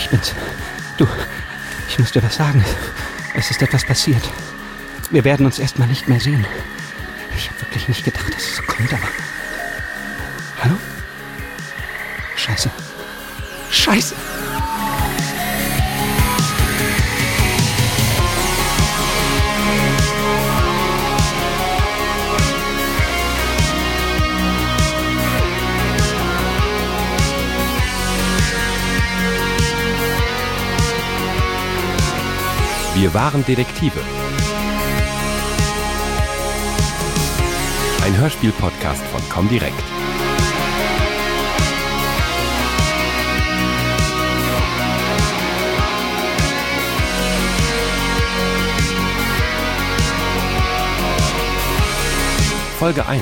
Ich bin's. Du, ich muss dir was sagen. Es ist etwas passiert. Wir werden uns erstmal nicht mehr sehen. Ich habe wirklich nicht gedacht, dass es so kommt, aber... Hallo? Scheiße. Scheiße! Wir waren Detektive. Ein Hörspiel-Podcast von Comdirect. Folge 1.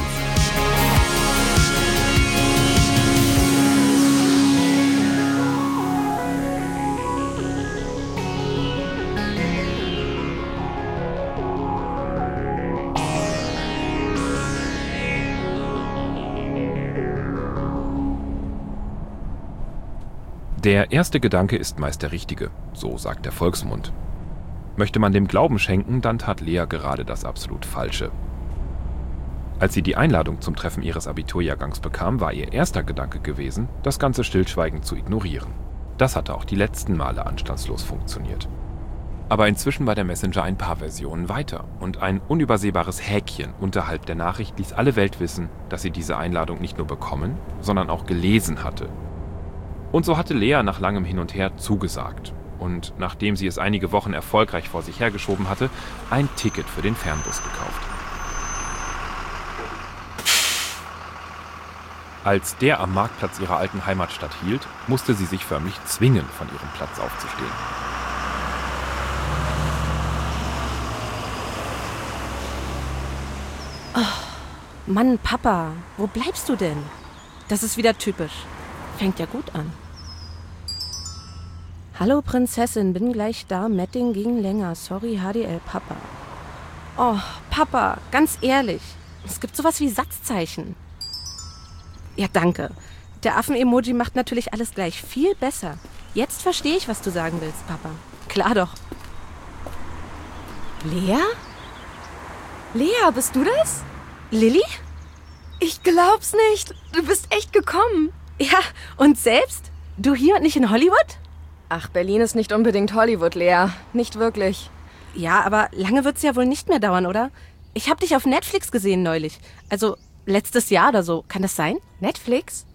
Der erste Gedanke ist meist der richtige, so sagt der Volksmund. Möchte man dem Glauben schenken, dann tat Lea gerade das absolut Falsche. Als sie die Einladung zum Treffen ihres Abiturjahrgangs bekam, war ihr erster Gedanke gewesen, das ganze stillschweigend zu ignorieren. Das hatte auch die letzten Male anstandslos funktioniert. Aber inzwischen war der Messenger ein paar Versionen weiter und ein unübersehbares Häkchen unterhalb der Nachricht ließ alle Welt wissen, dass sie diese Einladung nicht nur bekommen, sondern auch gelesen hatte. Und so hatte Lea nach langem Hin und Her zugesagt und, nachdem sie es einige Wochen erfolgreich vor sich hergeschoben hatte, ein Ticket für den Fernbus gekauft. Als der am Marktplatz ihrer alten Heimatstadt hielt, musste sie sich förmlich zwingen, von ihrem Platz aufzustehen. Oh, Mann, Papa, wo bleibst du denn? Das ist wieder typisch. Fängt ja gut an. Hallo Prinzessin, bin gleich da. Meeting ging länger. Sorry, HDL, Papa. Oh, Papa, ganz ehrlich. Es gibt sowas wie Satzzeichen. Ja, danke. Der Affen-Emoji macht natürlich alles gleich viel besser. Jetzt verstehe ich, was du sagen willst, Papa. Klar doch. Lea? Lea, bist du das? Lilly? Ich glaub's nicht. Du bist echt gekommen. Ja, und selbst? Du hier und nicht in Hollywood? Ach, Berlin ist nicht unbedingt Hollywood, Lea. Nicht wirklich. Ja, aber lange wird's ja wohl nicht mehr dauern, oder? Ich hab dich auf Netflix gesehen neulich. Also letztes Jahr oder so. Kann das sein? Netflix?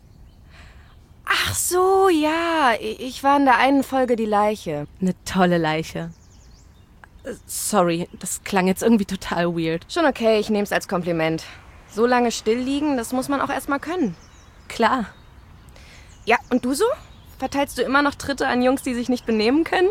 Ach so, ja. Ich war in der einen Folge die Leiche. Eine tolle Leiche. Sorry, das klang jetzt irgendwie total weird. Schon okay, ich nehm's als Kompliment. So lange still liegen, das muss man auch erstmal können. Klar. Ja, und du so? Verteilst du immer noch Tritte an Jungs, die sich nicht benehmen können?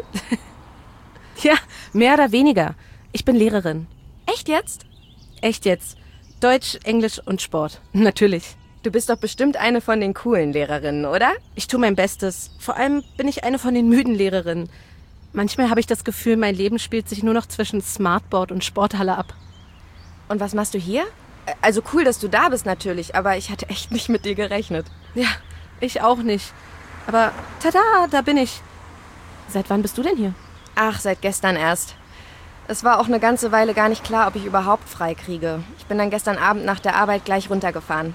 Ja, mehr oder weniger. Ich bin Lehrerin. Echt jetzt? Echt jetzt. Deutsch, Englisch und Sport. Natürlich. Du bist doch bestimmt eine von den coolen Lehrerinnen, oder? Ich tue mein Bestes. Vor allem bin ich eine von den müden Lehrerinnen. Manchmal habe ich das Gefühl, mein Leben spielt sich nur noch zwischen Smartboard und Sporthalle ab. Und was machst du hier? Also cool, dass du da bist natürlich, aber ich hatte echt nicht mit dir gerechnet. Ja, ich auch nicht. Aber tada, da bin ich. Seit wann bist du denn hier? Ach, seit gestern erst. Es war auch eine ganze Weile gar nicht klar, ob ich überhaupt frei kriege. Ich bin dann gestern Abend nach der Arbeit gleich runtergefahren.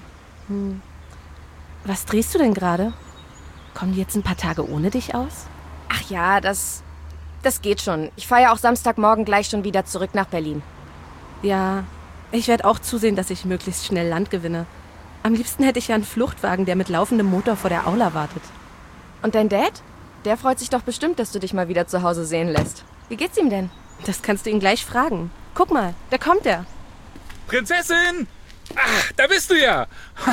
Was drehst du denn gerade? Kommen die jetzt ein paar Tage ohne dich aus? Ach ja, das geht schon. Ich fahre ja auch Samstagmorgen gleich schon wieder zurück nach Berlin. Ja, ich werde auch zusehen, dass ich möglichst schnell Land gewinne. Am liebsten hätte ich ja einen Fluchtwagen, der mit laufendem Motor vor der Aula wartet. Und dein Dad? Der freut sich doch bestimmt, dass du dich mal wieder zu Hause sehen lässt. Wie geht's ihm denn? Das kannst du ihn gleich fragen. Guck mal, da kommt er. Prinzessin! Ach, da bist du ja!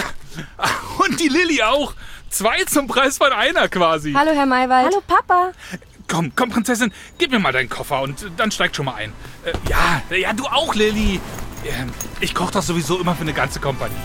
Und die Lilly auch! 2 zum Preis von einer quasi! Hallo, Herr Maywald. Hallo, Papa! Komm, Prinzessin, gib mir mal deinen Koffer und dann steig schon mal ein. Ja, du auch, Lilly! Ich koche doch sowieso immer für eine ganze Kompanie.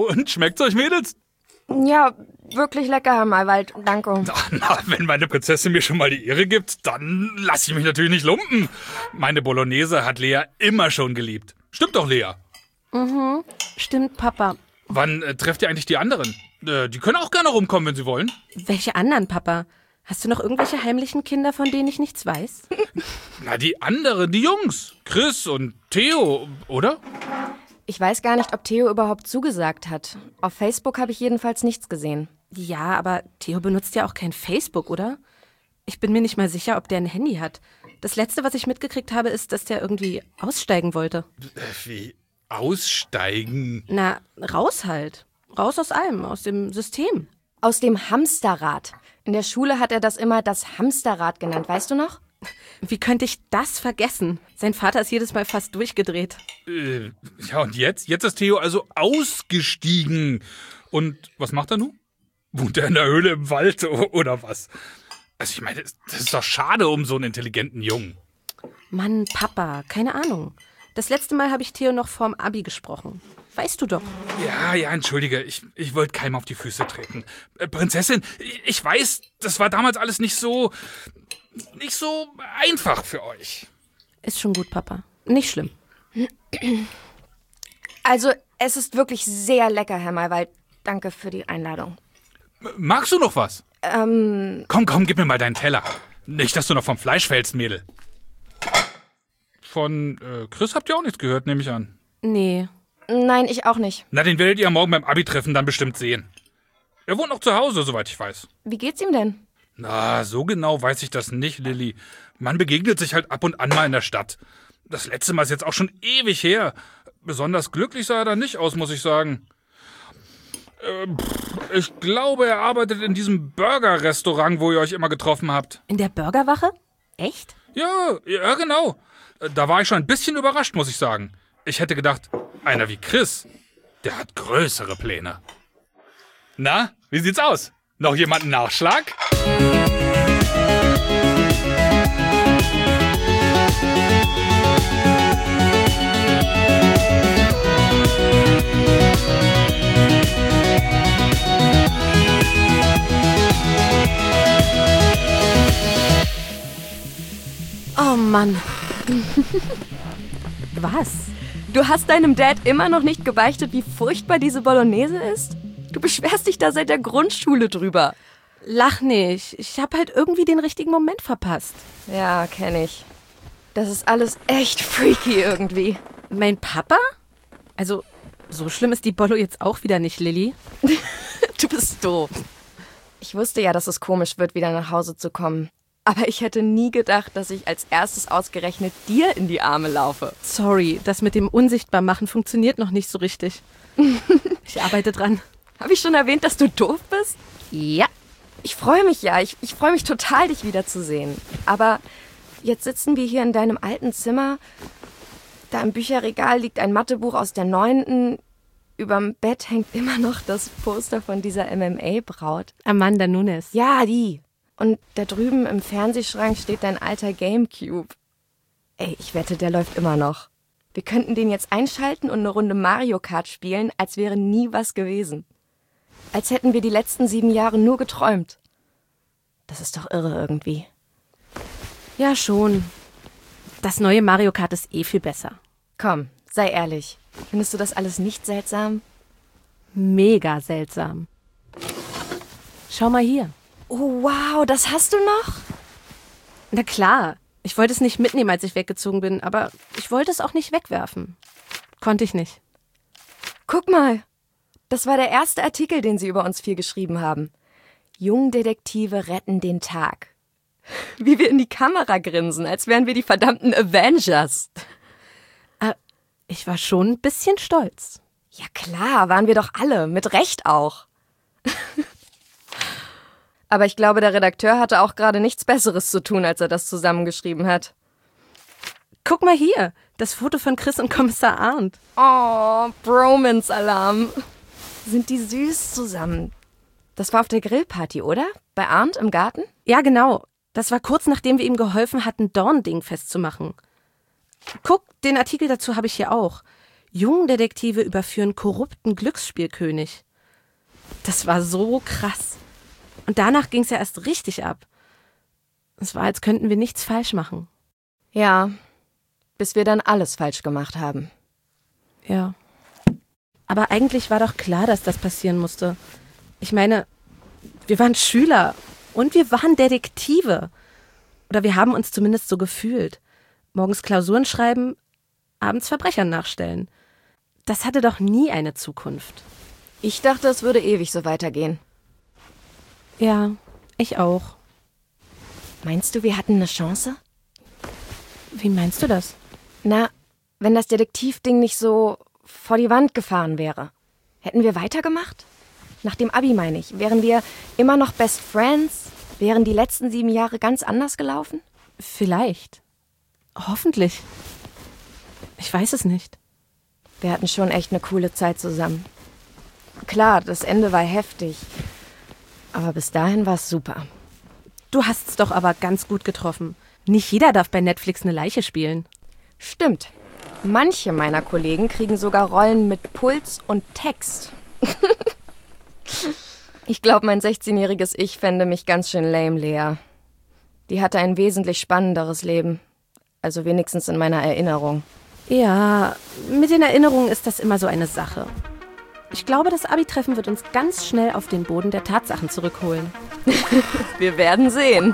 Und schmeckt's euch, Mädels? Ja, wirklich lecker, Herr Maywald. Danke. Na, wenn meine Prinzessin mir schon mal die Ehre gibt, dann lasse ich mich natürlich nicht lumpen. Meine Bolognese hat Lea immer schon geliebt. Stimmt doch, Lea? Mhm, stimmt, Papa. Wann trefft ihr eigentlich die anderen? Die können auch gerne rumkommen, wenn sie wollen. Welche anderen, Papa? Hast du noch irgendwelche heimlichen Kinder, von denen ich nichts weiß? Na, die anderen, die Jungs. Chris und Theo, oder? Ich weiß gar nicht, ob Theo überhaupt zugesagt hat. Auf Facebook habe ich jedenfalls nichts gesehen. Ja, aber Theo benutzt ja auch kein Facebook, oder? Ich bin mir nicht mal sicher, ob der ein Handy hat. Das Letzte, was ich mitgekriegt habe, ist, dass der irgendwie aussteigen wollte. Wie? Aussteigen? Na, raus halt. Raus aus allem, aus dem System. Aus dem Hamsterrad. In der Schule hat er das immer das Hamsterrad genannt, weißt du noch? Wie könnte ich das vergessen? Sein Vater ist jedes Mal fast durchgedreht. Ja, und jetzt? Jetzt ist Theo also ausgestiegen. Und was macht er nun? Wohnt er in der Höhle im Wald oder was? Also ich meine, das ist doch schade um so einen intelligenten Jungen. Mann, Papa, keine Ahnung. Das letzte Mal habe ich Theo noch vorm Abi gesprochen. Weißt du doch. Ja, entschuldige, ich wollte keinem auf die Füße treten. Prinzessin, ich weiß, das war damals alles nicht so einfach für euch. Ist schon gut, Papa. Nicht schlimm. Also, es ist wirklich sehr lecker, Herr Maywald. Danke für die Einladung. Magst du noch was? Komm, gib mir mal deinen Teller. Nicht, dass du noch vom Fleisch fällst, Mädel. Von Chris habt ihr auch nichts gehört, nehme ich an. Nee. Nein, ich auch nicht. Na, den werdet ihr morgen beim Abi-Treffen dann bestimmt sehen. Er wohnt noch zu Hause, soweit ich weiß. Wie geht's ihm denn? Na, so genau weiß ich das nicht, Lilly. Man begegnet sich halt ab und an mal in der Stadt. Das letzte Mal ist jetzt auch schon ewig her. Besonders glücklich sah er da nicht aus, muss ich sagen. Ich glaube, er arbeitet in diesem Burger-Restaurant, wo ihr euch immer getroffen habt. In der Burgerwache? Echt? Ja, genau. Da war ich schon ein bisschen überrascht, muss ich sagen. Ich hätte gedacht, einer wie Chris, der hat größere Pläne. Na, wie sieht's aus? Noch jemand einen Nachschlag? Oh Mann. Was? Du hast deinem Dad immer noch nicht gebeichtet, wie furchtbar diese Bolognese ist? Du beschwerst dich da seit der Grundschule drüber. Lach nicht. Ich habe halt irgendwie den richtigen Moment verpasst. Ja, kenn ich. Das ist alles echt freaky irgendwie. Mein Papa? Also, so schlimm ist die Bollo jetzt auch wieder nicht, Lilly. Du bist doof. Ich wusste ja, dass es komisch wird, wieder nach Hause zu kommen. Aber ich hätte nie gedacht, dass ich als erstes ausgerechnet dir in die Arme laufe. Sorry, das mit dem Unsichtbarmachen funktioniert noch nicht so richtig. Ich arbeite dran. Habe ich schon erwähnt, dass du doof bist? Ja. Ich freue mich ja. Ich freue mich total, dich wiederzusehen. Aber jetzt sitzen wir hier in deinem alten Zimmer. Da im Bücherregal liegt ein Mathebuch aus der 9. Überm Bett hängt immer noch das Poster von dieser MMA-Braut. Amanda Nunes. Ja, die. Und da drüben im Fernsehschrank steht dein alter Gamecube. Ey, ich wette, der läuft immer noch. Wir könnten den jetzt einschalten und eine Runde Mario Kart spielen, als wäre nie was gewesen. Als hätten wir die letzten 7 Jahre nur geträumt. Das ist doch irre irgendwie. Ja, schon. Das neue Mario Kart ist eh viel besser. Komm, sei ehrlich. Findest du das alles nicht seltsam? Mega seltsam. Schau mal hier. Oh, wow, das hast du noch? Na klar. Ich wollte es nicht mitnehmen, als ich weggezogen bin, aber ich wollte es auch nicht wegwerfen. Konnte ich nicht. Guck mal. Das war der erste Artikel, den sie über uns 4 geschrieben haben. Jungdetektive retten den Tag. Wie wir in die Kamera grinsen, als wären wir die verdammten Avengers. Ich war schon ein bisschen stolz. Ja klar, waren wir doch alle, mit Recht auch. Aber ich glaube, der Redakteur hatte auch gerade nichts Besseres zu tun, als er das zusammengeschrieben hat. Guck mal hier, das Foto von Chris und Kommissar Arndt. Oh, Bromance-Alarm. Sind die süß zusammen? Das war auf der Grillparty, oder? Bei Arndt im Garten? Ja, genau. Das war kurz nachdem wir ihm geholfen hatten, Dornding festzumachen. Guck, den Artikel dazu habe ich hier auch. Jungdetektive überführen korrupten Glücksspielkönig. Das war so krass. Und danach ging es ja erst richtig ab. Es war, als könnten wir nichts falsch machen. Ja, bis wir dann alles falsch gemacht haben. Ja. Aber eigentlich war doch klar, dass das passieren musste. Ich meine, wir waren Schüler und wir waren Detektive. Oder wir haben uns zumindest so gefühlt. Morgens Klausuren schreiben, abends Verbrechern nachstellen. Das hatte doch nie eine Zukunft. Ich dachte, es würde ewig so weitergehen. Ja, ich auch. Meinst du, wir hatten eine Chance? Wie meinst du das? Na, wenn das Detektivding nicht so vor die Wand gefahren wäre. Hätten wir weitergemacht? Nach dem Abi meine ich. Wären wir immer noch Best Friends? Wären die letzten 7 Jahre ganz anders gelaufen? Vielleicht. Hoffentlich. Ich weiß es nicht. Wir hatten schon echt eine coole Zeit zusammen. Klar, das Ende war heftig. Aber bis dahin war es super. Du hast es doch aber ganz gut getroffen. Nicht jeder darf bei Netflix eine Leiche spielen. Stimmt. Manche meiner Kollegen kriegen sogar Rollen mit Puls und Text. Ich glaube, mein 16-jähriges Ich fände mich ganz schön lame, Lea. Die hatte ein wesentlich spannenderes Leben. Also wenigstens in meiner Erinnerung. Ja, mit den Erinnerungen ist das immer so eine Sache. Ich glaube, das Abi-Treffen wird uns ganz schnell auf den Boden der Tatsachen zurückholen. Wir werden sehen.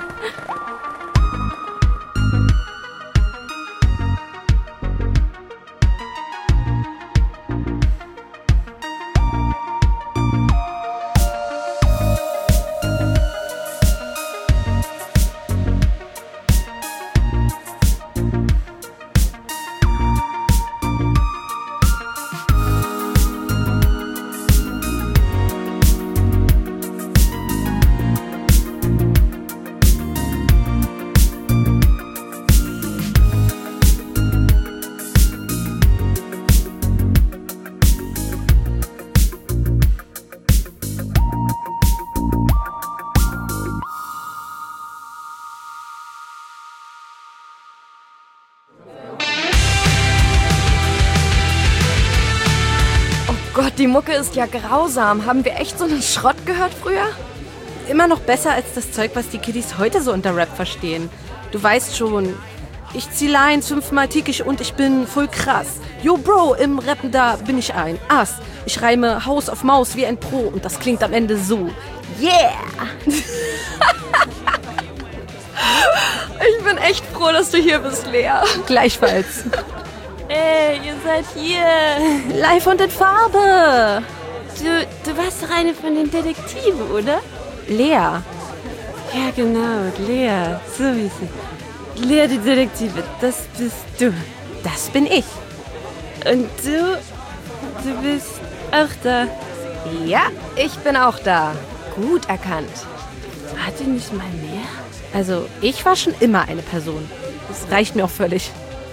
Gott, die Mucke ist ja grausam. Haben wir echt so einen Schrott gehört früher? Immer noch besser als das Zeug, was die Kiddies heute so unter Rap verstehen. Du weißt schon, ich zieh Lines 5-mal tickig und ich bin voll krass. Yo Bro, im Rappen da bin ich ein Ass. Ich reime Haus auf Maus wie ein Pro und das klingt am Ende so. Yeah! Ich bin echt froh, dass du hier bist, Lea. Gleichfalls. Ey, ihr seid hier. Live und in Farbe. Du warst doch eine von den Detektiven, oder? Lea. Ja, genau, Lea. So wie sie. Lea, die Detektive, das bist du. Das bin ich. Und du bist auch da. Ja, ich bin auch da. Gut erkannt. Warte nicht mal mehr? Also, ich war schon immer eine Person. Das reicht mir auch völlig.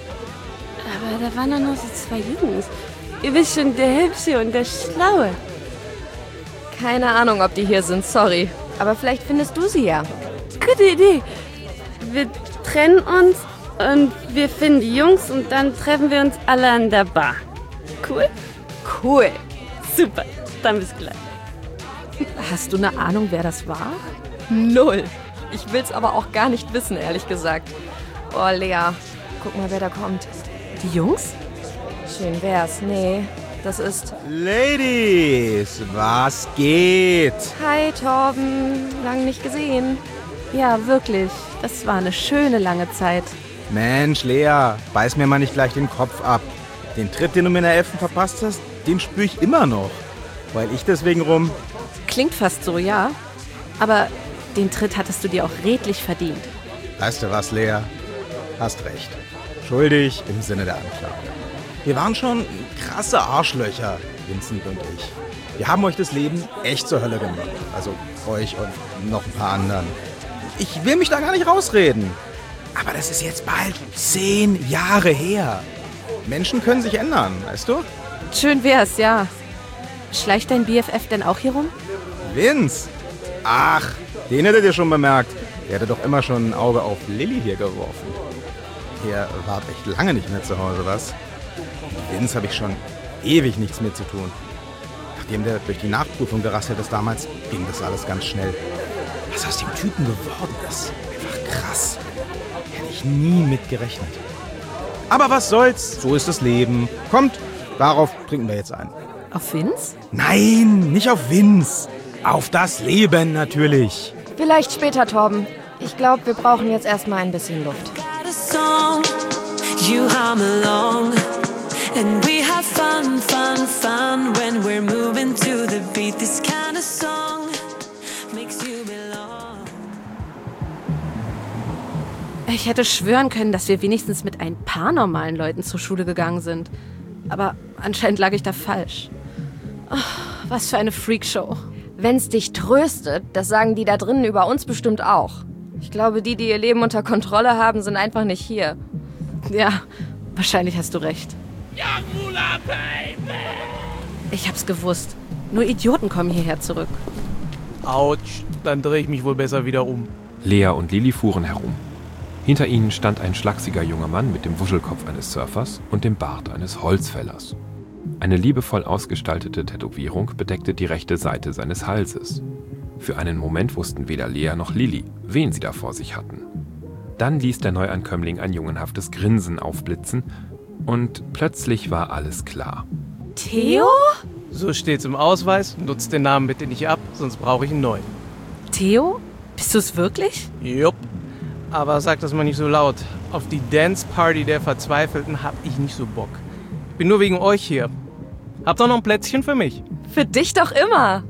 Aber da waren doch noch so 2 Jungs. Ihr wisst schon, der Hübsche und der Schlaue. Keine Ahnung, ob die hier sind, sorry. Aber vielleicht findest du sie ja. Gute Idee. Wir trennen uns und wir finden die Jungs und dann treffen wir uns alle an der Bar. Cool? Cool. Super, dann bis gleich. Hast du eine Ahnung, wer das war? 0. Ich will's aber auch gar nicht wissen, ehrlich gesagt. Oh, Lea, guck mal, wer da kommt. Die Jungs? Schön wär's. Nee, das ist... Ladies, was geht? Hi, Torben. Lang nicht gesehen. Ja, wirklich. Das war eine schöne lange Zeit. Mensch, Lea, beiß mir mal nicht gleich den Kopf ab. Den Tritt, den du mir in der 11. verpasst hast, den spüre ich immer noch. Weil ich deswegen rum... Klingt fast so, ja. Aber den Tritt hattest du dir auch redlich verdient. Weißt du was, Lea? Hast recht. Schuldig im Sinne der Anklage. Wir waren schon krasse Arschlöcher, Vincent und ich. Wir haben euch das Leben echt zur Hölle gemacht. Also euch und noch ein paar anderen. Ich will mich da gar nicht rausreden. Aber das ist jetzt bald 10 Jahre her. Menschen können sich ändern, weißt du? Schön wär's, ja. Schleicht dein BFF denn auch hier rum? Vince! Ach, den hättet ihr schon bemerkt. Der hätte doch immer schon ein Auge auf Lilly hier geworfen. Ihr wart echt lange nicht mehr zu Hause, was? Mit Vince habe ich schon ewig nichts mehr zu tun. Nachdem der durch die Nachprüfung gerasselt ist damals, ging das alles ganz schnell. Was aus dem Typen geworden ist, einfach krass. Hätte ich nie mit gerechnet. Aber was soll's, so ist das Leben. Kommt, darauf trinken wir jetzt ein. Auf Vince? Nein, nicht auf Vince. Auf das Leben natürlich. Vielleicht später, Torben. Ich glaube, wir brauchen jetzt erstmal ein bisschen Luft. You hum along, and we have fun, fun, fun when we're moving to the beat. This kind of song makes you belong. Ich hätte schwören können, dass wir wenigstens mit ein paar normalen Leuten zur Schule gegangen sind. Aber anscheinend lag ich da falsch. Oh, was für eine Freakshow. Wenn's dich tröstet, das sagen die da drinnen über uns bestimmt auch. Ich glaube, die ihr Leben unter Kontrolle haben, sind einfach nicht hier. Ja, wahrscheinlich hast du recht. Ich hab's gewusst. Nur Idioten kommen hierher zurück. Autsch, dann drehe ich mich wohl besser wieder um. Lea und Lilly fuhren herum. Hinter ihnen stand ein schlachsiger junger Mann mit dem Wuschelkopf eines Surfers und dem Bart eines Holzfällers. Eine liebevoll ausgestaltete Tätowierung bedeckte die rechte Seite seines Halses. Für einen Moment wussten weder Lea noch Lilly, wen sie da vor sich hatten. Dann ließ der Neuankömmling ein jungenhaftes Grinsen aufblitzen und plötzlich war alles klar. Theo? So steht's im Ausweis. Nutzt den Namen bitte nicht ab, sonst brauche ich einen neuen. Theo? Bist du's wirklich? Jupp. Aber sag das mal nicht so laut. Auf die Dance-Party der Verzweifelten hab ich nicht so Bock. Ich bin nur wegen euch hier. Habt ihr noch ein Plätzchen für mich? Für dich doch immer.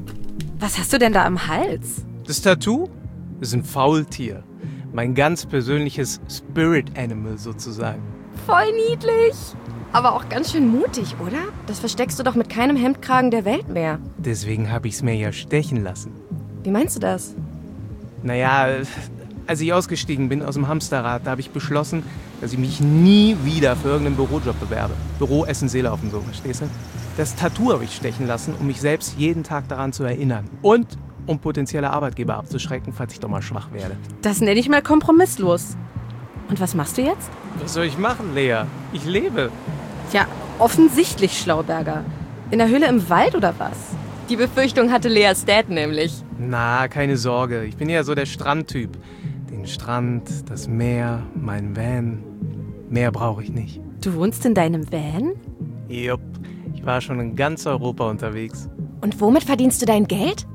Was hast du denn da am Hals? Das Tattoo ist ein Faultier. Mein ganz persönliches Spirit Animal sozusagen. Voll niedlich. Aber auch ganz schön mutig, oder? Das versteckst du doch mit keinem Hemdkragen der Welt mehr. Deswegen habe ich's mir ja stechen lassen. Wie meinst du das? Naja, als ich ausgestiegen bin aus dem Hamsterrad, da habe ich beschlossen, dass ich mich nie wieder für irgendeinen Bürojob bewerbe. Büro, Essen, Seele auf dem so, verstehst du? Das Tattoo habe ich stechen lassen, um mich selbst jeden Tag daran zu erinnern. Und um potenzielle Arbeitgeber abzuschrecken, falls ich doch mal schwach werde. Das nenne ich mal kompromisslos. Und was machst du jetzt? Was soll ich machen, Lea? Ich lebe. Ja, offensichtlich, Schlauberger. In der Höhle im Wald oder was? Die Befürchtung hatte Leas Dad nämlich. Na, keine Sorge. Ich bin ja so der Strandtyp. Den Strand, das Meer, mein Van. Mehr brauche ich nicht. Du wohnst in deinem Van? Jupp. Ich war schon in ganz Europa unterwegs. Und womit verdienst du dein Geld?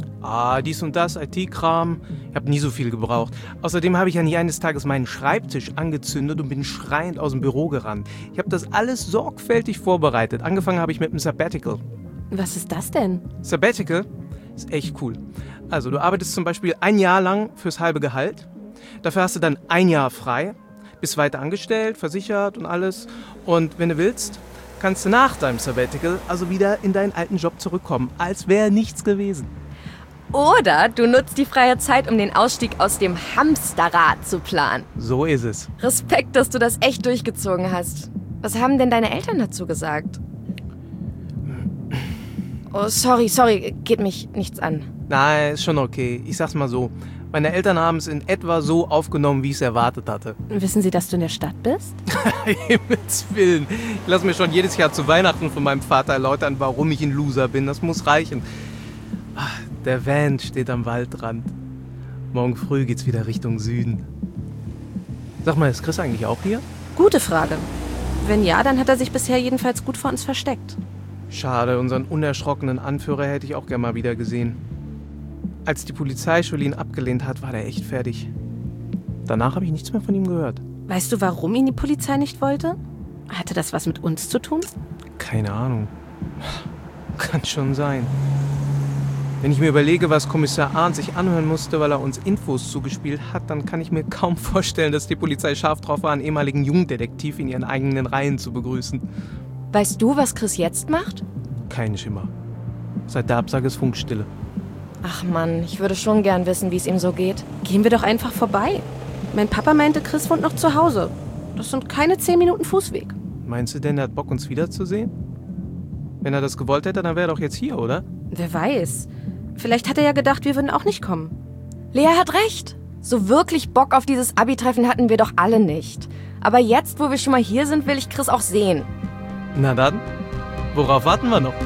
Dies und das, IT-Kram. Ich habe nie so viel gebraucht. Außerdem habe ich ja nie eines Tages meinen Schreibtisch angezündet und bin schreiend aus dem Büro gerannt. Ich habe das alles sorgfältig vorbereitet. Angefangen habe ich mit einem Sabbatical. Was ist das denn? Sabbatical ist echt cool. Also du arbeitest zum Beispiel 1 Jahr lang fürs halbe Gehalt. Dafür hast du dann 1 Jahr frei. Bist weiter angestellt, versichert und alles. Und wenn du willst, kannst du nach deinem Sabbatical also wieder in deinen alten Job zurückkommen, als wäre nichts gewesen. Oder du nutzt die freie Zeit, um den Ausstieg aus dem Hamsterrad zu planen. So ist es. Respekt, dass du das echt durchgezogen hast. Was haben denn deine Eltern dazu gesagt? Oh, sorry, geht mich nichts an. Nein, ist schon okay. Ich sag's mal so. Meine Eltern haben es in etwa so aufgenommen, wie ich es erwartet hatte. Wissen sie, dass du in der Stadt bist? Himmels Willen. Ich lasse mir schon jedes Jahr zu Weihnachten von meinem Vater erläutern, warum ich ein Loser bin. Das muss reichen. Der Van steht am Waldrand. Morgen früh geht's wieder Richtung Süden. Sag mal, ist Chris eigentlich auch hier? Gute Frage. Wenn ja, dann hat er sich bisher jedenfalls gut vor uns versteckt. Schade, unseren unerschrockenen Anführer hätte ich auch gern mal wieder gesehen. Als die Polizeischule ihn abgelehnt hat, war der echt fertig. Danach habe ich nichts mehr von ihm gehört. Weißt du, warum ihn die Polizei nicht wollte? Hatte das was mit uns zu tun? Keine Ahnung. Kann schon sein. Wenn ich mir überlege, was Kommissar Arndt sich anhören musste, weil er uns Infos zugespielt hat, dann kann ich mir kaum vorstellen, dass die Polizei scharf drauf war, einen ehemaligen Jugenddetektiv in ihren eigenen Reihen zu begrüßen. Weißt du, was Chris jetzt macht? Kein Schimmer. Seit der Absage ist Funkstille. Ach Mann, ich würde schon gern wissen, wie es ihm so geht. Gehen wir doch einfach vorbei. Mein Papa meinte, Chris wohnt noch zu Hause. Das sind keine 10 Minuten Fußweg. Meinst du denn, er hat Bock, uns wiederzusehen? Wenn er das gewollt hätte, dann wäre er doch jetzt hier, oder? Wer weiß. Vielleicht hat er ja gedacht, wir würden auch nicht kommen. Lea hat recht. So wirklich Bock auf dieses Abi-Treffen hatten wir doch alle nicht. Aber jetzt, wo wir schon mal hier sind, will ich Chris auch sehen. Na dann, worauf warten wir noch?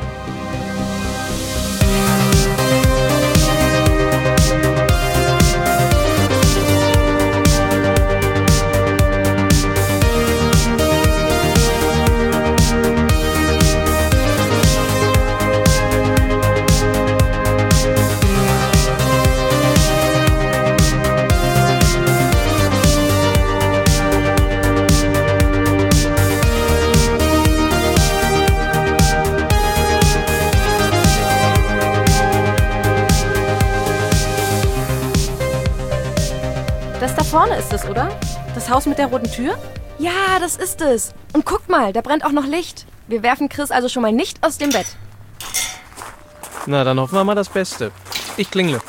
Das da vorne ist es, oder? Das Haus mit der roten Tür? Ja, das ist es. Und guck mal, da brennt auch noch Licht. Wir werfen Chris also schon mal nicht aus dem Bett. Na, dann hoffen wir mal das Beste. Ich klingle.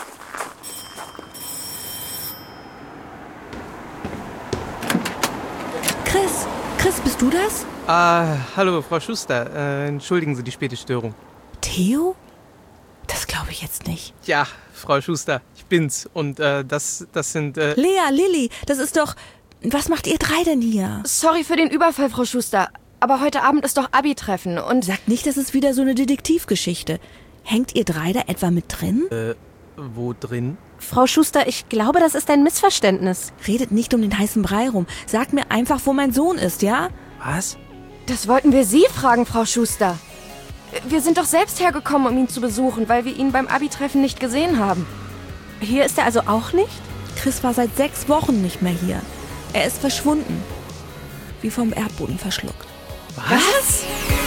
Chris, bist du das? Hallo, Frau Schuster. Entschuldigen Sie die späte Störung. Theo? Das glaube ich jetzt nicht. Ja, Frau Schuster, ich bin's. Und das sind... Lea, Lilly, das ist doch... Was macht ihr drei denn hier? Sorry für den Überfall, Frau Schuster. Aber heute Abend ist doch Abi-Treffen und... Sagt nicht, das ist wieder so eine Detektivgeschichte. Hängt ihr drei da etwa mit drin? Wo drin? Frau Schuster, ich glaube, das ist ein Missverständnis. Redet nicht um den heißen Brei rum. Sagt mir einfach, wo mein Sohn ist, ja? Was? Das wollten wir Sie fragen, Frau Schuster. Wir sind doch selbst hergekommen, um ihn zu besuchen, weil wir ihn beim Abi-Treffen nicht gesehen haben. Hier ist er also auch nicht? Chris war seit 6 Wochen nicht mehr hier. Er ist verschwunden. Wie vom Erdboden verschluckt. Was?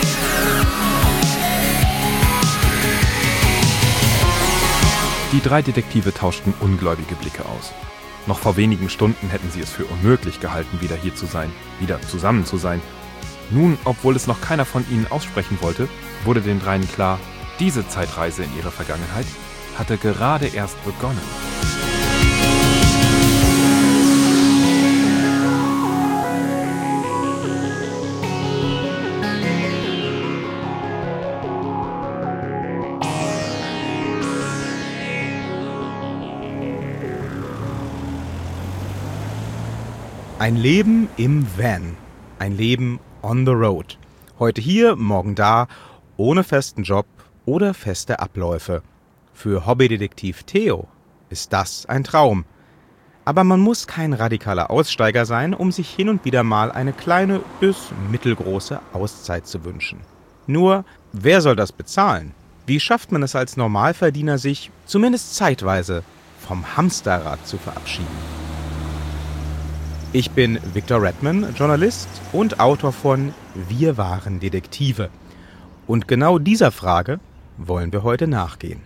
Die 3 Detektive tauschten ungläubige Blicke aus. Noch vor wenigen Stunden hätten sie es für unmöglich gehalten, wieder hier zu sein, wieder zusammen zu sein. Nun, obwohl es noch keiner von ihnen aussprechen wollte, wurde den dreien klar, diese Zeitreise in ihre Vergangenheit hatte gerade erst begonnen. Ein Leben im Van. Ein Leben on the road. Heute hier, morgen da, ohne festen Job oder feste Abläufe. Für Hobbydetektiv Theo ist das ein Traum. Aber man muss kein radikaler Aussteiger sein, um sich hin und wieder mal eine kleine bis mittelgroße Auszeit zu wünschen. Nur, wer soll das bezahlen? Wie schafft man es als Normalverdiener, sich, zumindest zeitweise, vom Hamsterrad zu verabschieden? Ich bin Victor Redman, Journalist und Autor von Wir waren Detektive. Und genau dieser Frage wollen wir heute nachgehen.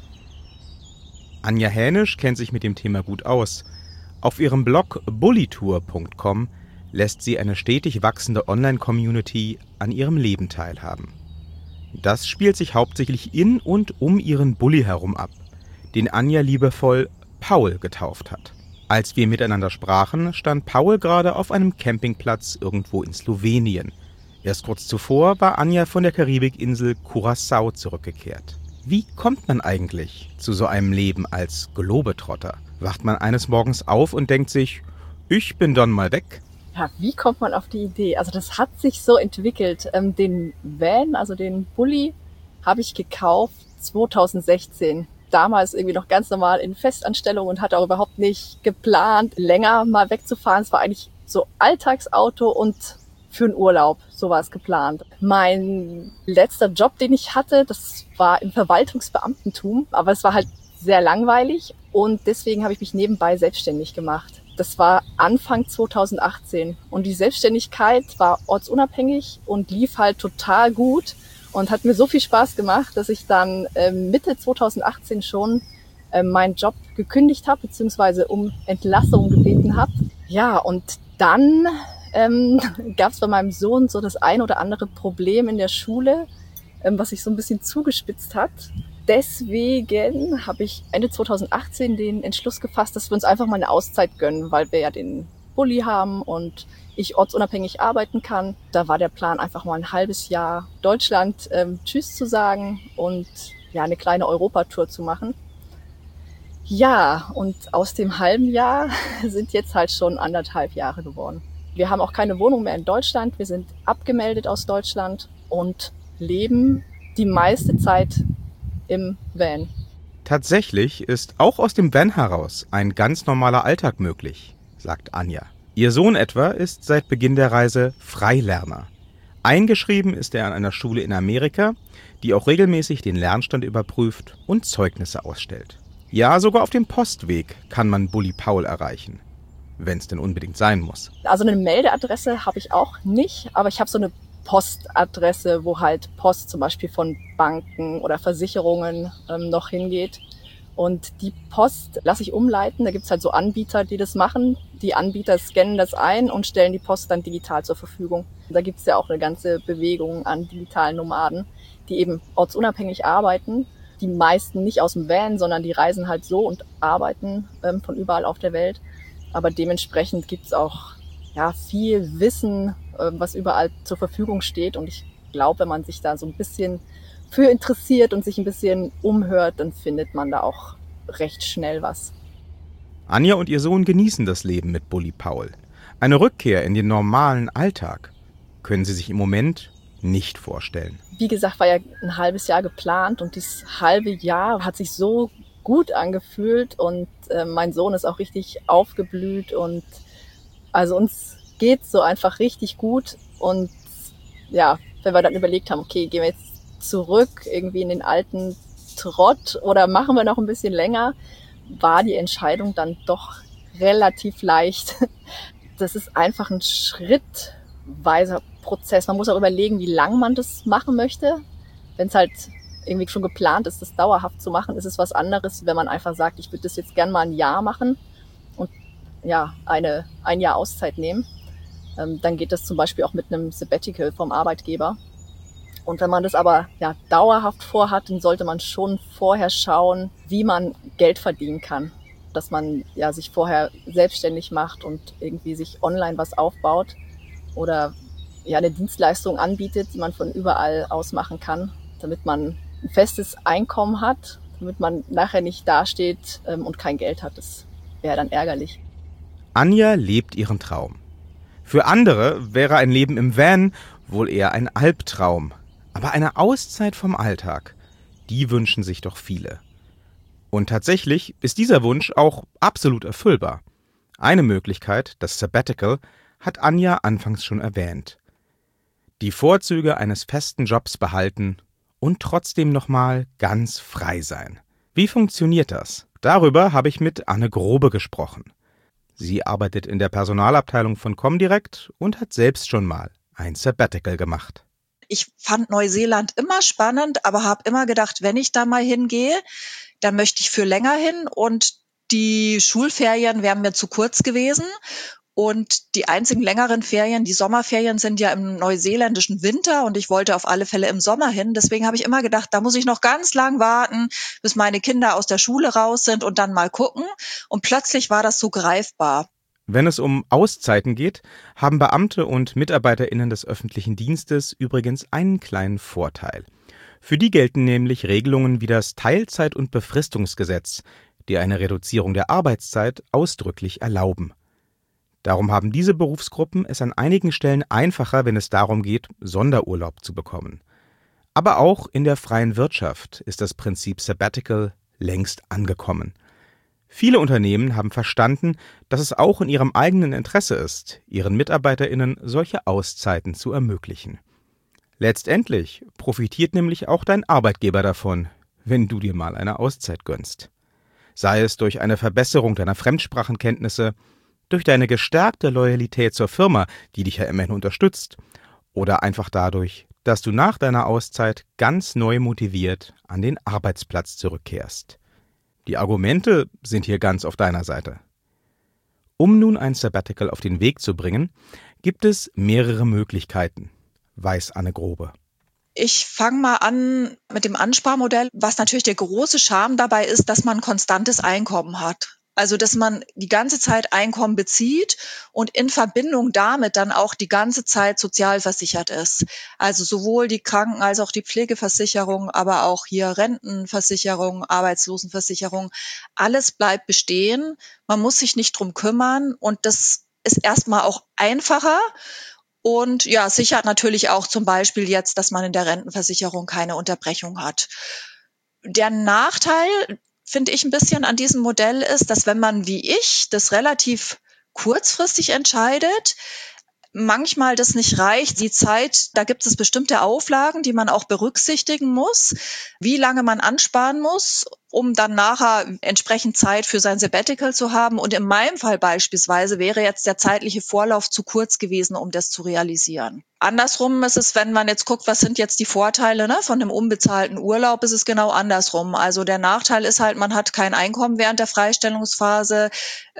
Anja Hänisch kennt sich mit dem Thema gut aus. Auf ihrem Blog bullytour.com lässt sie eine stetig wachsende Online-Community an ihrem Leben teilhaben. Das spielt sich hauptsächlich in und um ihren Bully herum ab, den Anja liebevoll Paul getauft hat. Als wir miteinander sprachen, stand Paul gerade auf einem Campingplatz irgendwo in Slowenien. Erst kurz zuvor war Anja von der Karibikinsel Curaçao zurückgekehrt. Wie kommt man eigentlich zu so einem Leben als Globetrotter? Wacht man eines Morgens auf und denkt sich, ich bin dann mal weg? Ja, wie kommt man auf die Idee? Also das hat sich so entwickelt. Den Van, also den Bulli, habe ich gekauft 2016. Damals irgendwie noch ganz normal in Festanstellung und hatte auch überhaupt nicht geplant, länger mal wegzufahren. Es war eigentlich so Alltagsauto und für einen Urlaub, so war es geplant. Mein letzter Job, den ich hatte, das war im Verwaltungsbeamtentum, aber es war halt sehr langweilig und deswegen habe ich mich nebenbei selbstständig gemacht. Das war Anfang 2018 und die Selbstständigkeit war ortsunabhängig und lief halt total gut. Und hat mir so viel Spaß gemacht, dass ich dann Mitte 2018 schon meinen Job gekündigt habe, beziehungsweise um Entlassung gebeten habe. Ja, und dann gab es bei meinem Sohn so das ein oder andere Problem in der Schule, was sich so ein bisschen zugespitzt hat. Deswegen habe ich Ende 2018 den Entschluss gefasst, dass wir uns einfach mal eine Auszeit gönnen, weil wir ja den Bulli haben und ich ortsunabhängig arbeiten kann. Da war der Plan, einfach mal ein halbes Jahr Deutschland Tschüss zu sagen und ja eine kleine Europatour zu machen. Ja, und aus dem halben Jahr sind jetzt halt schon 1,5 Jahre geworden. Wir haben auch keine Wohnung mehr in Deutschland. Wir sind abgemeldet aus Deutschland und leben die meiste Zeit im Van. Tatsächlich ist auch aus dem Van heraus ein ganz normaler Alltag möglich, sagt Anja. Ihr Sohn etwa ist seit Beginn der Reise Freilerner. Eingeschrieben ist er an einer Schule in Amerika, die auch regelmäßig den Lernstand überprüft und Zeugnisse ausstellt. Ja, sogar auf dem Postweg kann man Bully Paul erreichen, wenn es denn unbedingt sein muss. Also eine Meldeadresse habe ich auch nicht, aber ich habe so eine Postadresse, wo halt Post zum Beispiel von Banken oder Versicherungen noch hingeht. Und die Post lasse ich umleiten. Da gibt's halt so Anbieter, die das machen. Die Anbieter scannen das ein und stellen die Post dann digital zur Verfügung. Da gibt's ja auch eine ganze Bewegung an digitalen Nomaden, die eben ortsunabhängig arbeiten. Die meisten nicht aus dem Van, sondern die reisen halt so und arbeiten von überall auf der Welt. Aber dementsprechend gibt's auch viel Wissen, was überall zur Verfügung steht. Und ich glaube, wenn man sich da so ein bisschen für interessiert und sich ein bisschen umhört, dann findet man da auch recht schnell was. Anja und ihr Sohn genießen das Leben mit Bully Paul. Eine Rückkehr in den normalen Alltag können sie sich im Moment nicht vorstellen. Wie gesagt, war ja ein halbes Jahr geplant und dieses halbe Jahr hat sich so gut angefühlt und mein Sohn ist auch richtig aufgeblüht und also uns geht's so einfach richtig gut und ja, wenn wir dann überlegt haben, okay, gehen wir jetzt zurück irgendwie in den alten Trott oder machen wir noch ein bisschen länger, war die Entscheidung dann doch relativ leicht. Das ist einfach ein schrittweiser Prozess. Man muss auch überlegen, wie lang man das machen möchte. Wenn es halt irgendwie schon geplant ist, das dauerhaft zu machen, ist es was anderes, wenn man einfach sagt, ich würde das jetzt gern mal ein Jahr machen und ja, ein Jahr Auszeit nehmen. Dann geht das zum Beispiel auch mit einem Sabbatical vom Arbeitgeber. Und wenn man das aber dauerhaft vorhat, dann sollte man schon vorher schauen, wie man Geld verdienen kann. Dass man sich vorher selbstständig macht und irgendwie sich online was aufbaut oder eine Dienstleistung anbietet, die man von überall aus machen kann, damit man ein festes Einkommen hat, damit man nachher nicht dasteht und kein Geld hat. Das wäre dann ärgerlich. Anja lebt ihren Traum. Für andere wäre ein Leben im Van wohl eher ein Albtraum. Aber eine Auszeit vom Alltag, die wünschen sich doch viele. Und tatsächlich ist dieser Wunsch auch absolut erfüllbar. Eine Möglichkeit, das Sabbatical, hat Anja anfangs schon erwähnt. Die Vorzüge eines festen Jobs behalten und trotzdem nochmal ganz frei sein. Wie funktioniert das? Darüber habe ich mit Anne Grobe gesprochen. Sie arbeitet in der Personalabteilung von Comdirect und hat selbst schon mal ein Sabbatical gemacht. Ich fand Neuseeland immer spannend, aber habe immer gedacht, wenn ich da mal hingehe, dann möchte ich für länger hin und die Schulferien wären mir zu kurz gewesen. Und die einzigen längeren Ferien, die Sommerferien, sind ja im neuseeländischen Winter und ich wollte auf alle Fälle im Sommer hin. Deswegen habe ich immer gedacht, da muss ich noch ganz lang warten, bis meine Kinder aus der Schule raus sind und dann mal gucken. Und plötzlich war das so greifbar. Wenn es um Auszeiten geht, haben Beamte und MitarbeiterInnen des öffentlichen Dienstes übrigens einen kleinen Vorteil. Für die gelten nämlich Regelungen wie das Teilzeit- und Befristungsgesetz, die eine Reduzierung der Arbeitszeit ausdrücklich erlauben. Darum haben diese Berufsgruppen es an einigen Stellen einfacher, wenn es darum geht, Sonderurlaub zu bekommen. Aber auch in der freien Wirtschaft ist das Prinzip Sabbatical längst angekommen. Viele Unternehmen haben verstanden, dass es auch in ihrem eigenen Interesse ist, ihren MitarbeiterInnen solche Auszeiten zu ermöglichen. Letztendlich profitiert nämlich auch dein Arbeitgeber davon, wenn du dir mal eine Auszeit gönnst. Sei es durch eine Verbesserung deiner Fremdsprachenkenntnisse, durch deine gestärkte Loyalität zur Firma, die dich ja immerhin unterstützt, oder einfach dadurch, dass du nach deiner Auszeit ganz neu motiviert an den Arbeitsplatz zurückkehrst. Die Argumente sind hier ganz auf deiner Seite. Um nun ein Sabbatical auf den Weg zu bringen, gibt es mehrere Möglichkeiten, weiß Anne Grobe. Ich fange mal an mit dem Ansparmodell, was natürlich der große Charme dabei ist, dass man ein konstantes Einkommen hat. Also, dass man die ganze Zeit Einkommen bezieht und in Verbindung damit dann auch die ganze Zeit sozialversichert ist. Also sowohl die Kranken- als auch die Pflegeversicherung, aber auch hier Rentenversicherung, Arbeitslosenversicherung. Alles bleibt bestehen. Man muss sich nicht drum kümmern und das ist erstmal auch einfacher und ja, sichert natürlich auch zum Beispiel jetzt, dass man in der Rentenversicherung keine Unterbrechung hat. Der Nachteil, finde ich ein bisschen an diesem Modell ist, dass wenn man wie ich das relativ kurzfristig entscheidet, manchmal das nicht reicht. Die Zeit, da gibt es bestimmte Auflagen, die man auch berücksichtigen muss, wie lange man ansparen muss, um dann nachher entsprechend Zeit für sein Sabbatical zu haben. Und in meinem Fall beispielsweise wäre jetzt der zeitliche Vorlauf zu kurz gewesen, um das zu realisieren. Andersrum ist es, wenn man jetzt guckt, was sind jetzt die Vorteile von einem unbezahlten Urlaub, ist es genau andersrum. Also der Nachteil ist halt, man hat kein Einkommen während der Freistellungsphase,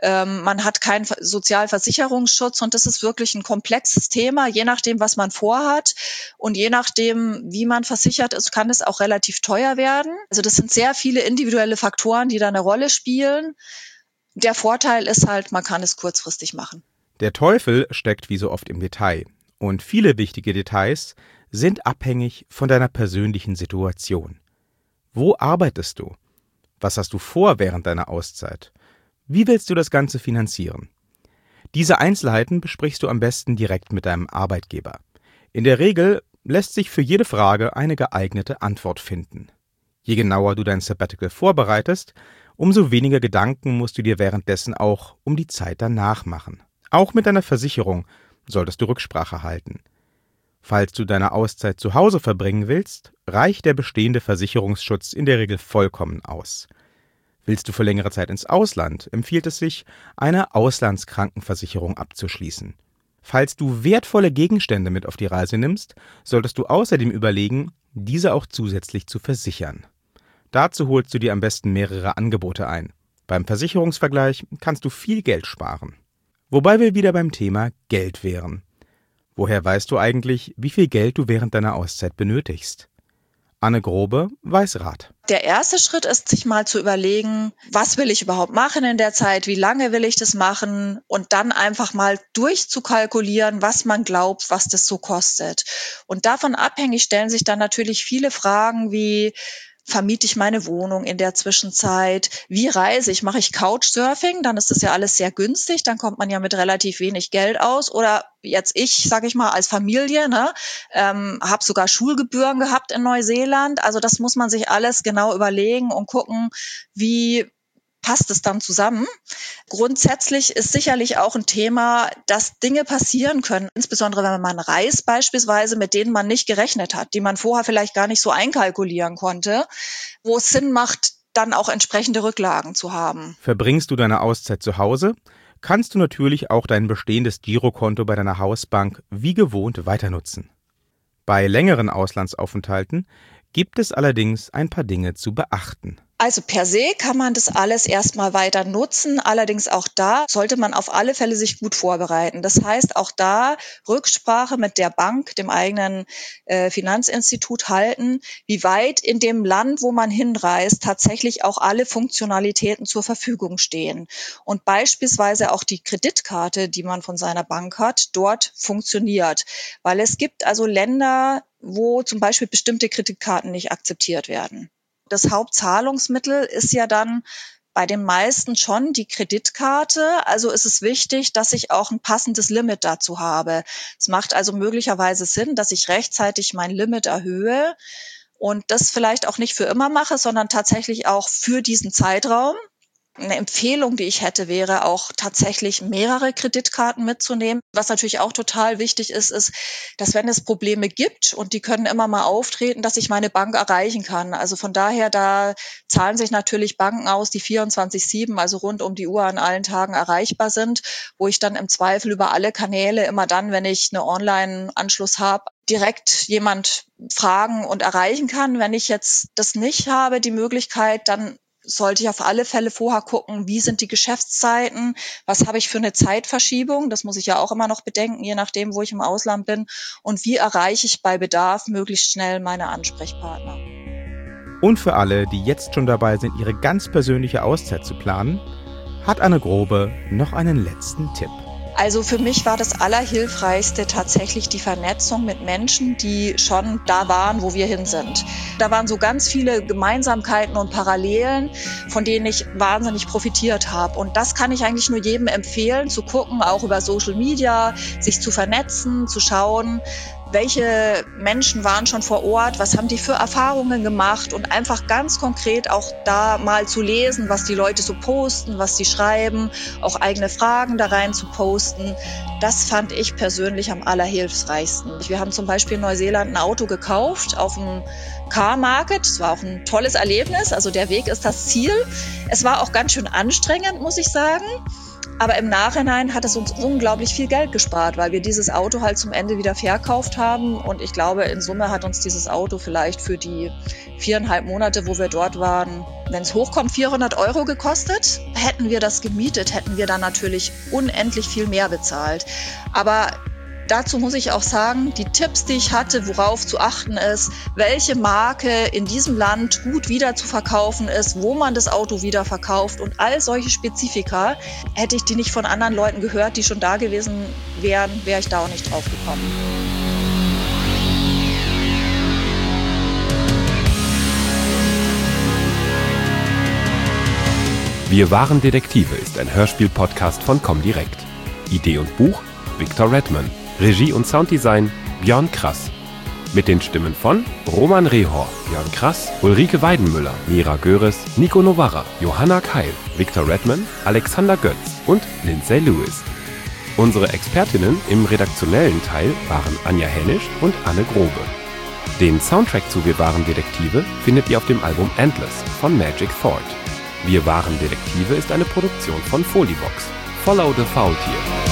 man hat keinen Sozialversicherungsschutz und das ist wirklich ein komplexes Thema. Je nachdem, was man vorhat und je nachdem, wie man versichert ist, kann es auch relativ teuer werden. Also das sind sehr viele individuelle Faktoren, die da eine Rolle spielen. Der Vorteil ist halt, man kann es kurzfristig machen. Der Teufel steckt wie so oft im Detail. Und viele wichtige Details sind abhängig von deiner persönlichen Situation. Wo arbeitest du? Was hast du vor während deiner Auszeit? Wie willst du das Ganze finanzieren? Diese Einzelheiten besprichst du am besten direkt mit deinem Arbeitgeber. In der Regel lässt sich für jede Frage eine geeignete Antwort finden. Je genauer du dein Sabbatical vorbereitest, umso weniger Gedanken musst du dir währenddessen auch um die Zeit danach machen. Auch mit deiner Versicherung solltest du Rücksprache halten. Falls du deine Auszeit zu Hause verbringen willst, reicht der bestehende Versicherungsschutz in der Regel vollkommen aus. Willst du für längere Zeit ins Ausland, empfiehlt es sich, eine Auslandskrankenversicherung abzuschließen. Falls du wertvolle Gegenstände mit auf die Reise nimmst, solltest du außerdem überlegen, diese auch zusätzlich zu versichern. Dazu holst du dir am besten mehrere Angebote ein. Beim Versicherungsvergleich kannst du viel Geld sparen. Wobei wir wieder beim Thema Geld wären. Woher weißt du eigentlich, wie viel Geld du während deiner Auszeit benötigst? Anne Grobe weiß Rat. Der erste Schritt ist, sich mal zu überlegen, was will ich überhaupt machen in der Zeit, wie lange will ich das machen und dann einfach mal durchzukalkulieren, was man glaubt, was das so kostet. Und davon abhängig stellen sich dann natürlich viele Fragen wie, vermiete ich meine Wohnung in der Zwischenzeit? Wie reise ich? Mache ich Couchsurfing? Dann ist das ja alles sehr günstig. Dann kommt man ja mit relativ wenig Geld aus. Oder jetzt sage ich mal, als Familie, habe sogar Schulgebühren gehabt in Neuseeland. Also das muss man sich alles genau überlegen und gucken, wie passt es dann zusammen. Grundsätzlich ist sicherlich auch ein Thema, dass Dinge passieren können, insbesondere wenn man reist beispielsweise, mit denen man nicht gerechnet hat, die man vorher vielleicht gar nicht so einkalkulieren konnte, wo es Sinn macht, dann auch entsprechende Rücklagen zu haben. Verbringst du deine Auszeit zu Hause, kannst du natürlich auch dein bestehendes Girokonto bei deiner Hausbank wie gewohnt weiter nutzen. Bei längeren Auslandsaufenthalten gibt es allerdings ein paar Dinge zu beachten. Also per se kann man das alles erstmal weiter nutzen. Allerdings auch da sollte man auf alle Fälle sich gut vorbereiten. Das heißt, auch da Rücksprache mit der Bank, dem eigenen Finanzinstitut halten, wie weit in dem Land, wo man hinreist, tatsächlich auch alle Funktionalitäten zur Verfügung stehen. Und beispielsweise auch die Kreditkarte, die man von seiner Bank hat, dort funktioniert. Weil es gibt also Länder, wo zum Beispiel bestimmte Kreditkarten nicht akzeptiert werden. Das Hauptzahlungsmittel ist ja dann bei den meisten schon die Kreditkarte. Also ist es wichtig, dass ich auch ein passendes Limit dazu habe. Es macht also möglicherweise Sinn, dass ich rechtzeitig mein Limit erhöhe und das vielleicht auch nicht für immer mache, sondern tatsächlich auch für diesen Zeitraum. Eine Empfehlung, die ich hätte, wäre auch tatsächlich mehrere Kreditkarten mitzunehmen. Was natürlich auch total wichtig ist, dass wenn es Probleme gibt und die können immer mal auftreten, dass ich meine Bank erreichen kann. Also von daher, da zahlen sich natürlich Banken aus, die 24/7, also rund um die Uhr an allen Tagen erreichbar sind, wo ich dann im Zweifel über alle Kanäle immer dann, wenn ich einen Online-Anschluss habe, direkt jemand fragen und erreichen kann. Wenn ich jetzt das nicht habe, die Möglichkeit, dann sollte ich auf alle Fälle vorher gucken, wie sind die Geschäftszeiten, was habe ich für eine Zeitverschiebung, das muss ich ja auch immer noch bedenken, je nachdem, wo ich im Ausland bin, und wie erreiche ich bei Bedarf möglichst schnell meine Ansprechpartner. Und für alle, die jetzt schon dabei sind, ihre ganz persönliche Auszeit zu planen, hat Anne Grobe noch einen letzten Tipp. Also für mich war das Allerhilfreichste tatsächlich die Vernetzung mit Menschen, die schon da waren, wo wir hin sind. Da waren so ganz viele Gemeinsamkeiten und Parallelen, von denen ich wahnsinnig profitiert habe. Und das kann ich eigentlich nur jedem empfehlen, zu gucken, auch über Social Media, sich zu vernetzen, zu schauen, welche Menschen waren schon vor Ort, was haben die für Erfahrungen gemacht und einfach ganz konkret auch da mal zu lesen, was die Leute so posten, was sie schreiben, auch eigene Fragen da rein zu posten. Das fand ich persönlich am allerhilfreichsten. Wir haben zum Beispiel in Neuseeland ein Auto gekauft auf dem Car Market. Es war auch ein tolles Erlebnis, also der Weg ist das Ziel. Es war auch ganz schön anstrengend, muss ich sagen. Aber im Nachhinein hat es uns unglaublich viel Geld gespart, weil wir dieses Auto halt zum Ende wieder verkauft haben. Und ich glaube, in Summe hat uns dieses Auto vielleicht für die 4,5 Monate, wo wir dort waren, wenn es hochkommt, 400 € gekostet. Hätten wir das gemietet, hätten wir dann natürlich unendlich viel mehr bezahlt. Aber dazu muss ich auch sagen, die Tipps, die ich hatte, worauf zu achten ist, welche Marke in diesem Land gut wieder zu verkaufen ist, wo man das Auto wieder verkauft und all solche Spezifika, hätte ich die nicht von anderen Leuten gehört, die schon da gewesen wären, wäre ich da auch nicht drauf gekommen. Wir waren Detektive ist ein Hörspiel-Podcast von Comdirect. Idee und Buch Victor Redman. Regie und Sounddesign Björn Krass. Mit den Stimmen von Roman Rehor, Björn Krass, Ulrike Weidenmüller, Mira Göres, Nico Novara, Johanna Keil, Victor Redman, Alexander Götz und Lindsay Lewis. Unsere Expertinnen im redaktionellen Teil waren Anja Hennisch und Anne Grobe. Den Soundtrack zu Wir waren Detektive findet ihr auf dem Album Endless von Magic Thought. Wir waren Detektive ist eine Produktion von Foliebox. Follow the Faultier.